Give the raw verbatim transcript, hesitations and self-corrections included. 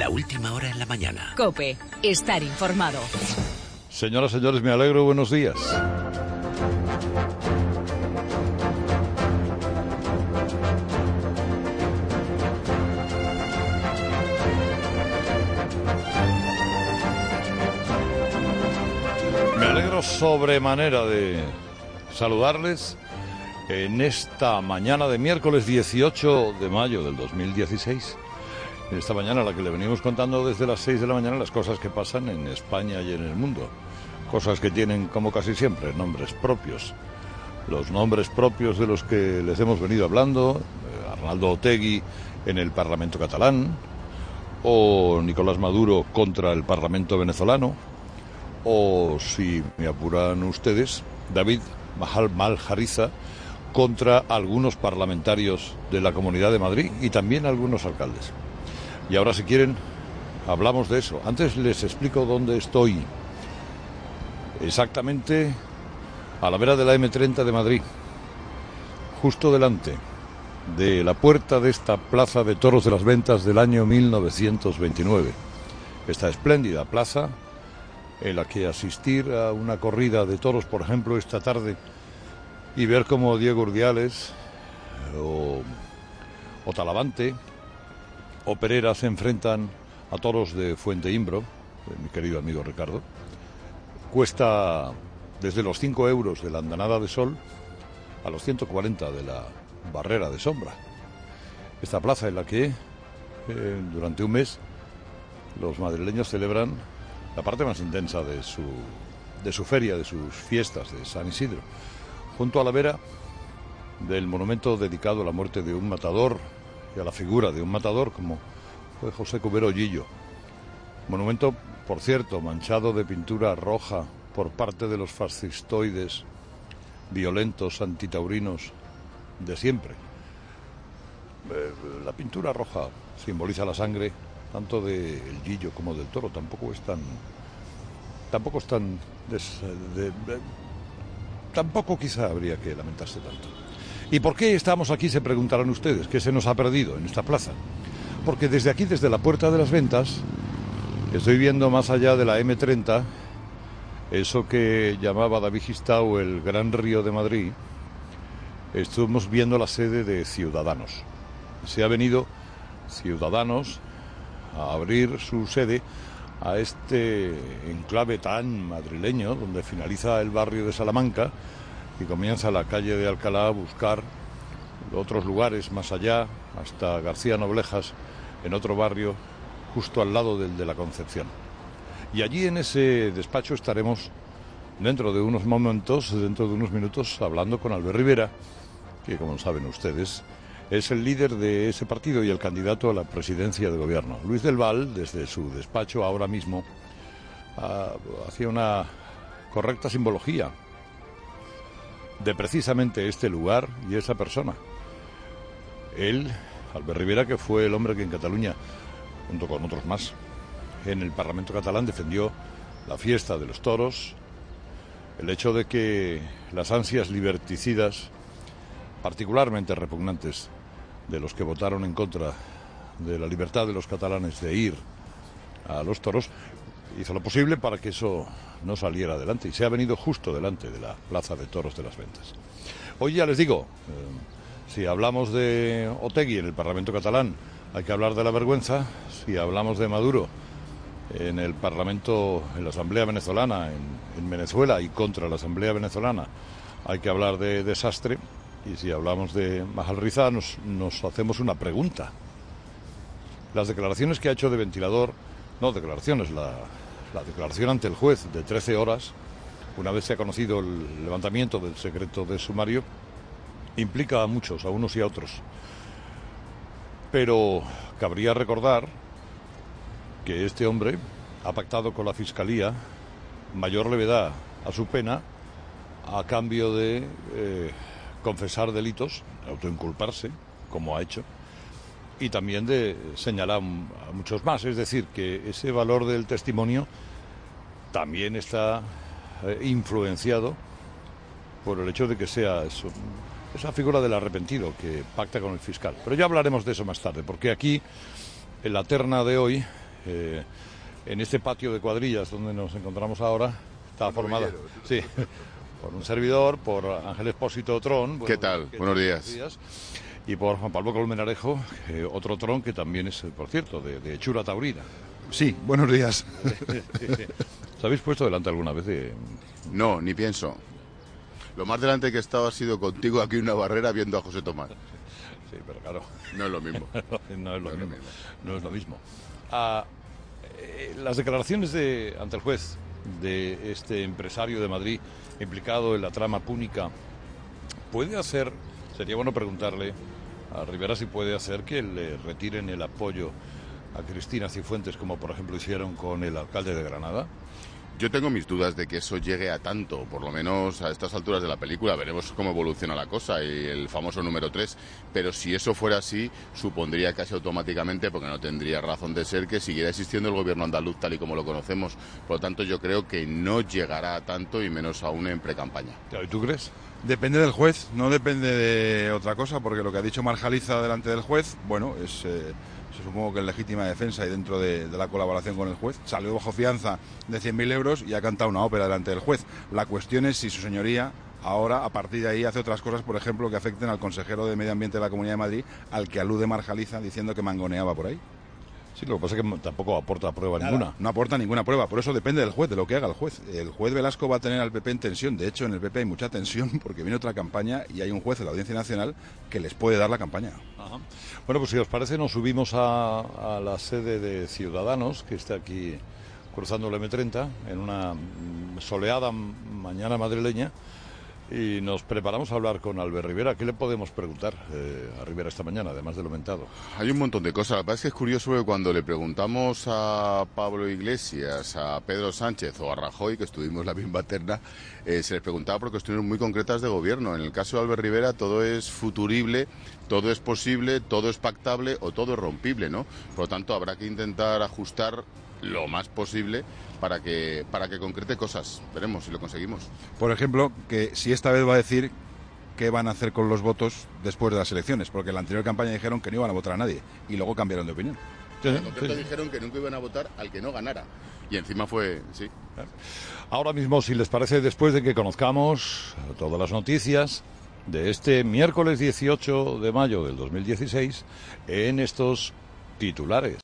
La última hora en la mañana. COPE. Estar informado. Señoras, señores, me alegro. Buenos días. Me alegro sobremanera de saludarles en esta mañana de miércoles dieciocho de mayo del dos mil dieciséis. En esta mañana a la que le venimos contando desde las seis de la mañana las cosas que pasan en España y en el mundo. Cosas que tienen, como casi siempre, nombres propios. Los nombres propios de los que les hemos venido hablando, eh, Arnaldo Otegi en el Parlamento catalán, o Nicolás Maduro contra el Parlamento venezolano, o, si me apuran ustedes, David Malhariza contra algunos parlamentarios de la Comunidad de Madrid y también algunos alcaldes. Y ahora, si quieren, hablamos de eso. Antes les explico dónde estoy. Exactamente a la vera de la eme treinta de Madrid, justo delante de la puerta de esta plaza de toros de las ventas del año mil novecientos veintinueve. Esta espléndida plaza en la que asistir a una corrida de toros, por ejemplo, esta tarde, y ver cómo Diego Urdiales o, o Talavante o Pereira se enfrentan a toros de Fuente Imbro, de mi querido amigo Ricardo, cuesta desde los cinco euros de la andanada de sol a los ciento cuarenta de la barrera de sombra. Esta plaza en la que eh, durante un mes los madrileños celebran la parte más intensa de su, de su feria, de sus fiestas de San Isidro, junto a la vera del monumento dedicado a la muerte de un matador y a la figura de un matador como fue José Cubero Gillo. Monumento, por cierto, manchado de pintura roja por parte de los fascistoides violentos antitaurinos de siempre. Eh, la pintura roja simboliza la sangre tanto del Gillo como del toro. Tampoco es tan... Tampoco es tan... Des, de, de, tampoco quizá habría que lamentarse tanto. ¿Y por qué estamos aquí? Se preguntarán ustedes. ¿Qué se nos ha perdido en esta plaza? Porque desde aquí, desde la Puerta de las Ventas, estoy viendo más allá de la eme treinta, eso que llamaba David Gistau el Gran Río de Madrid. Estamos viendo la sede de Ciudadanos. Se ha venido Ciudadanos a abrir su sede a este enclave tan madrileño, donde finaliza el barrio de Salamanca y comienza la calle de Alcalá a buscar otros lugares más allá, hasta García Noblejas, en otro barrio justo al lado del de la Concepción. Y allí en ese despacho estaremos dentro de unos momentos, dentro de unos minutos, hablando con Albert Rivera, que, como saben ustedes, es el líder de ese partido y el candidato a la presidencia de gobierno. Luis del Val, desde su despacho ahora mismo, uh, hacía una correcta simbología de precisamente este lugar y esa persona. Él, Albert Rivera, que fue el hombre que en Cataluña, junto con otros más, en el Parlamento catalán defendió la fiesta de los toros, el hecho de que las ansias liberticidas, particularmente repugnantes, de los que votaron en contra de la libertad de los catalanes de ir a los toros, hizo lo posible para que eso no saliera adelante, y se ha venido justo delante de la Plaza de Toros de las Ventas. Hoy ya les digo, eh, si hablamos de Otegi en el Parlamento catalán, hay que hablar de la vergüenza. Si hablamos de Maduro en el Parlamento, en la Asamblea Venezolana, en, en Venezuela y contra la Asamblea Venezolana, hay que hablar de desastre. Y si hablamos de Malhariza, nos, nos hacemos una pregunta. Las declaraciones que ha hecho de ventilador, no declaraciones, la, la declaración ante el juez de trece horas, una vez se ha conocido el levantamiento del secreto de sumario, implica a muchos, a unos y a otros. Pero cabría recordar que este hombre ha pactado con la Fiscalía mayor levedad a su pena a cambio de eh, confesar delitos, autoinculparse, como ha hecho, y también de señalar a muchos más. Es decir, que ese valor del testimonio también está eh, influenciado por el hecho de que sea eso, esa figura del arrepentido que pacta con el fiscal. Pero ya hablaremos de eso más tarde, porque aquí, en la terna de hoy, Eh, en este patio de cuadrillas donde nos encontramos ahora, está formada, sí, por un servidor, por Ángel Expósito Tron. ¿Qué tal? ¿Qué Buenos tal? días. Buenos días. Y por Juan Pablo Colmenarejo, eh, otro Tron que también es, por cierto, de, de hechura taurina. Sí, buenos días. ¿Os habéis puesto delante alguna vez de...? No, ni pienso. Lo más delante que he estado ha sido contigo aquí en una barrera viendo a José Tomás. Sí, pero claro. No es lo mismo. no es lo No es lo mismo. mismo. No es lo mismo. Ah, eh, las declaraciones de ante el juez de este empresario de Madrid implicado en la trama púnica, ¿puede hacer, sería bueno preguntarle a Rivera si puede hacer que le retiren el apoyo a Cristina Cifuentes, como por ejemplo hicieron con el alcalde de Granada? Yo tengo mis dudas de que eso llegue a tanto, por lo menos a estas alturas de la película. Veremos cómo evoluciona la cosa y el famoso número tres. Pero si eso fuera así, supondría casi automáticamente, porque no tendría razón de ser, que siguiera existiendo el gobierno andaluz tal y como lo conocemos. Por lo tanto, yo creo que no llegará a tanto y menos aún en precampaña. ¿Y tú crees? Depende del juez, no depende de otra cosa, porque lo que ha dicho Marjaliza delante del juez, bueno, es... Eh... supongo que en legítima defensa y dentro de, de la colaboración con el juez, salió bajo fianza de cien mil euros y ha cantado una ópera delante del juez. La cuestión es si su señoría ahora, a partir de ahí, hace otras cosas, por ejemplo, que afecten al consejero de Medio Ambiente de la Comunidad de Madrid, al que alude Marjaliza diciendo que mangoneaba por ahí. Sí, lo que pasa es que tampoco aporta prueba Nada, ninguna. No aporta ninguna prueba, por eso depende del juez, de lo que haga el juez. El juez Velasco va a tener al P P en tensión. De hecho, en el P P hay mucha tensión porque viene otra campaña y hay un juez de la Audiencia Nacional que les puede dar la campaña. Ajá. Bueno, pues si os parece, nos subimos a, a la sede de Ciudadanos, que está aquí cruzando el eme treinta, en una soleada mañana madrileña, y nos preparamos a hablar con Albert Rivera. ¿Qué le podemos preguntar eh, a Rivera esta mañana, además de lo mentado? Hay un montón de cosas. La verdad es que es curioso que cuando le preguntamos a Pablo Iglesias, a Pedro Sánchez o a Rajoy, que estuvimos la misma terna, eh, se les preguntaba por cuestiones muy concretas de gobierno. En el caso de Albert Rivera todo es futurible, todo es posible, todo es pactable o todo es rompible, ¿no? Por lo tanto, habrá que intentar ajustar lo más posible para que para que concrete cosas. Veremos si lo conseguimos. Por ejemplo, que si esta vez va a decir qué van a hacer con los votos después de las elecciones, porque en la anterior campaña dijeron que no iban a votar a nadie y luego cambiaron de opinión. Sí, en concreto sí. Dijeron que nunca iban a votar al que no ganara. Y encima fue, sí. Ahora mismo, si les parece, después de que conozcamos todas las noticias de este miércoles dieciocho de mayo del dos mil dieciséis, en estos titulares.